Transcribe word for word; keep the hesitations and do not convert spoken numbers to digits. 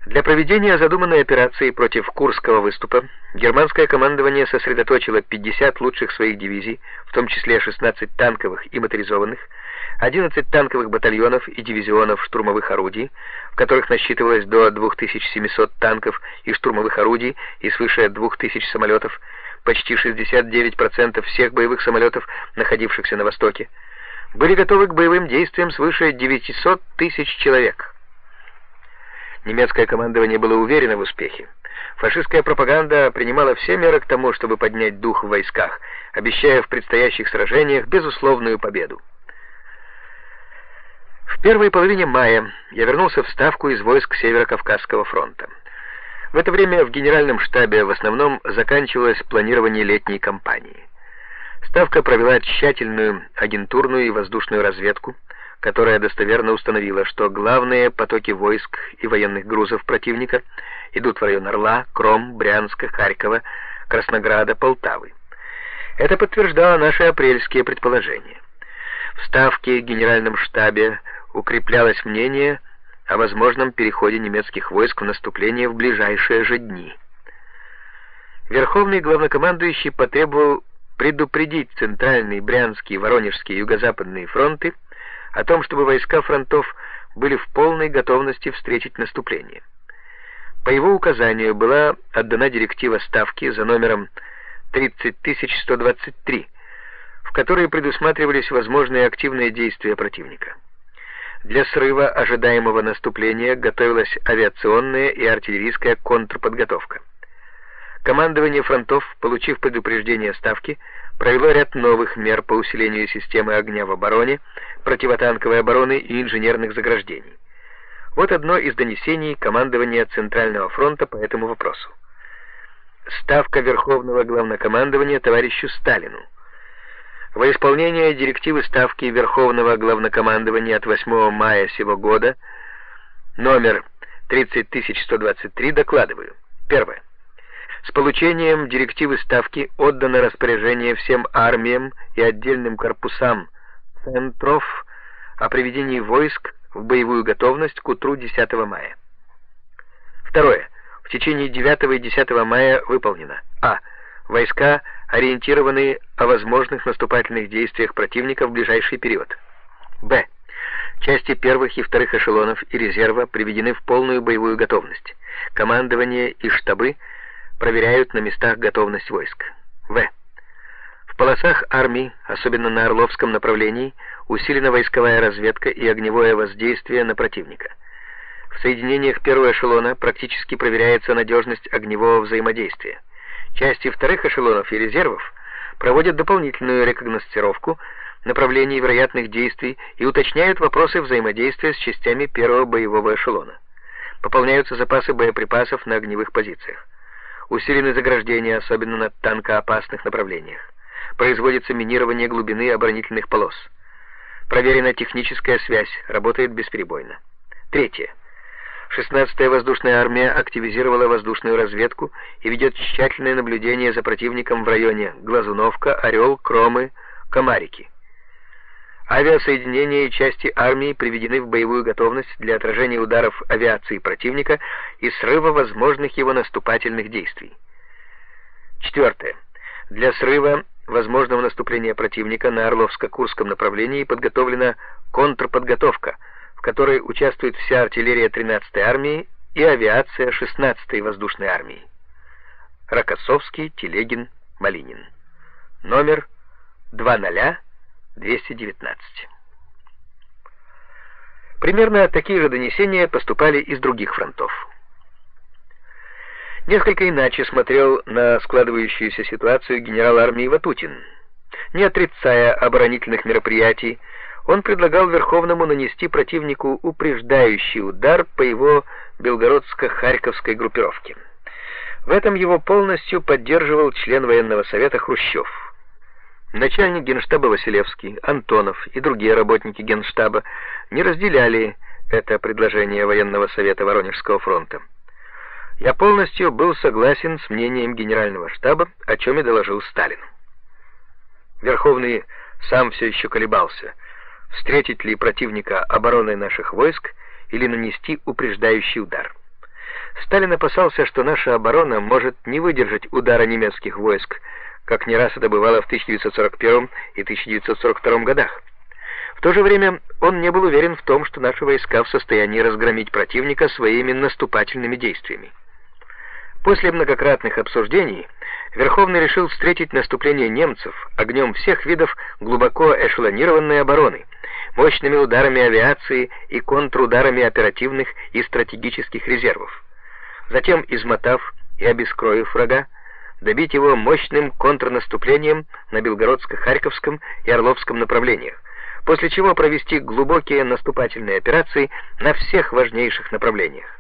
Для проведения задуманной операции против Курского выступа германское командование сосредоточило пятьдесят лучших своих дивизий, в том числе шестнадцать танковых и моторизованных, одиннадцать танковых батальонов и дивизионов штурмовых орудий, в которых насчитывалось до двух тысяч семисот танков и штурмовых орудий и свыше двух тысяч самолетов, почти шестьдесят девять процентов всех боевых самолетов, находившихся на Востоке, были готовы к боевым действиям свыше девятисот тысяч человек. Немецкое командование было уверено в успехе. Фашистская пропаганда принимала все меры к тому, чтобы поднять дух в войсках, обещая в предстоящих сражениях безусловную победу. В первой половине мая я вернулся в Ставку из войск Северо-Кавказского фронта. В это время в генеральном штабе в основном заканчивалось планирование летней кампании. Ставка провела тщательную агентурную и воздушную разведку, которая достоверно установила, что главные потоки войск и военных грузов противника идут в район Орла, Кром, Брянска, Харькова, Краснограда, Полтавы. Это подтверждало наши апрельские предположения. В Ставке, генеральном штабе укреплялось мнение о возможном переходе немецких войск в наступление в ближайшие же дни. Верховный главнокомандующий потребовал предупредить Центральный, Брянский, Воронежский и Юго-Западные фронты о том, чтобы войска фронтов были в полной готовности встретить наступление. По его указанию была отдана директива Ставки за номером тридцать тысяч сто двадцать три, в которой предусматривались возможные активные действия противника. Для срыва ожидаемого наступления готовилась авиационная и артиллерийская контрподготовка. Командование фронтов, получив предупреждение Ставки, провело ряд новых мер по усилению системы огня в обороне, противотанковой обороны и инженерных заграждений. Вот одно из донесений командования Центрального фронта по этому вопросу. Ставка Верховного Главнокомандования товарищу Сталину. Во исполнение директивы Ставки Верховного Главнокомандования от восьмого мая сего года, номер тридцать тысяч сто двадцать три, докладываю. Первое. С получением директивы Ставки отдано распоряжение всем армиям и отдельным корпусам центров о приведении войск в боевую готовность к утру десятого мая. Второе. В течение девятого и десятого мая выполнено: а. Войска ориентированы о возможных наступательных действиях противника в ближайший период. б. Части первых и вторых эшелонов и резерва приведены в полную боевую готовность. Командование и штабы проверяют на местах готовность войск. В. В полосах армий, особенно на Орловском направлении, усилена войсковая разведка и огневое воздействие на противника. В соединениях первого эшелона практически проверяется надежность огневого взаимодействия. Части вторых эшелонов и резервов проводят дополнительную рекогносцировку направлений вероятных действий и уточняют вопросы взаимодействия с частями первого боевого эшелона. Пополняются запасы боеприпасов на огневых позициях. Усилены заграждения, особенно на танкоопасных направлениях. Производится минирование глубины оборонительных полос. Проверена техническая связь, работает бесперебойно. Третье. шестнадцатая воздушная армия активизировала воздушную разведку и ведет тщательное наблюдение за противником в районе Глазуновка, Орел, Кромы, Комарики. Авиасоединения и части армии приведены в боевую готовность для отражения ударов авиации противника и срыва возможных его наступательных действий. Четвертое. Для срыва возможного наступления противника на Орловско-Курском направлении подготовлена контрподготовка, в которой участвует вся артиллерия тринадцатой армии и авиация шестнадцатой воздушной армии. Рокоссовский, Телегин, Малинин. Номер два ноль двести девятнадцать. Примерно такие же донесения поступали из других фронтов. Несколько иначе смотрел на складывающуюся ситуацию генерал армии Ватутин. Не отрицая оборонительных мероприятий, он предлагал Верховному нанести противнику упреждающий удар по его Белгородско-Харьковской группировке. В этом его полностью поддерживал член военного совета Хрущев. Начальник генштаба Василевский, Антонов и другие работники генштаба не разделяли это предложение военного совета Воронежского фронта. Я полностью был согласен с мнением генерального штаба, о чем и доложил Сталину. Верховный сам все еще колебался, встретить ли противника обороной наших войск или нанести упреждающий удар. Сталин опасался, что наша оборона может не выдержать удара немецких войск, как не раз это бывало в тысяча девятьсот сорок первом и тысяча девятьсот сорок втором годах. В то же время он не был уверен в том, что наши войска в состоянии разгромить противника своими наступательными действиями. После многократных обсуждений Верховный решил встретить наступление немцев огнем всех видов глубоко эшелонированной обороны, мощными ударами авиации и контрударами оперативных и стратегических резервов. Затем, измотав и обескровив врага, добить его мощным контрнаступлением на Белгородско-Харьковском и Орловском направлениях, после чего провести глубокие наступательные операции на всех важнейших направлениях.